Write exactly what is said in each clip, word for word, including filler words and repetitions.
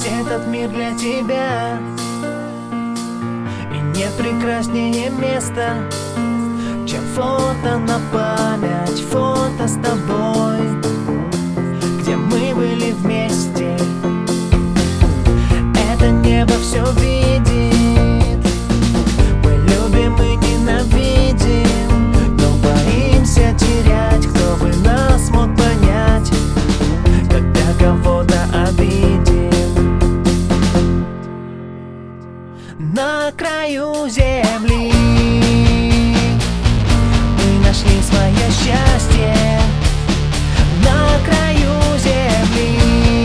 этот мир для тебя, и нет прекраснее места, чем фото на память, фото с тобой, где мы были вместе. Это небо все видит, мы любим и ненавидим, но боимся терять. Кто бы нас мог понять, когда кого-то обидим? На краю земли мы нашли свое счастье. На краю земли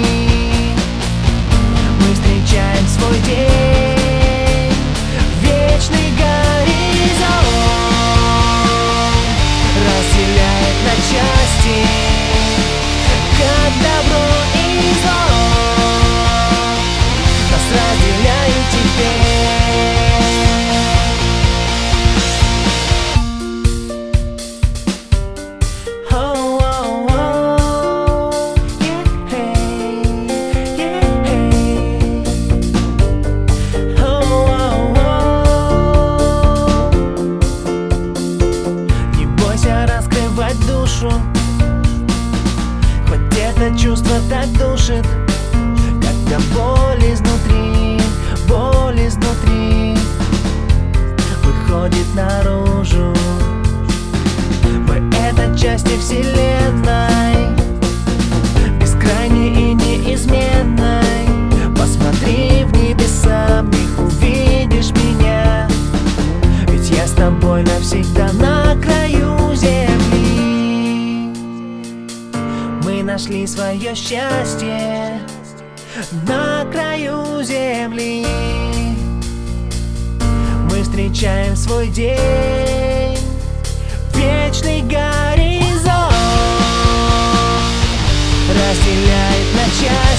мы встречаем свой день, вечный горизонт разделяет на части, как добро и зло нас разделяют теперь. Душу, хоть это чувство так душит, когда боль изнутри, боль изнутри выходит наружу. Мы — это части вселенной, бескрайней и неизменной. Посмотри в небеса, в них увидишь меня, ведь я с тобой навсегда. На краю земли мы нашли свое счастье. На краю земли мы встречаем свой день, вечный горизонт разделяет на части.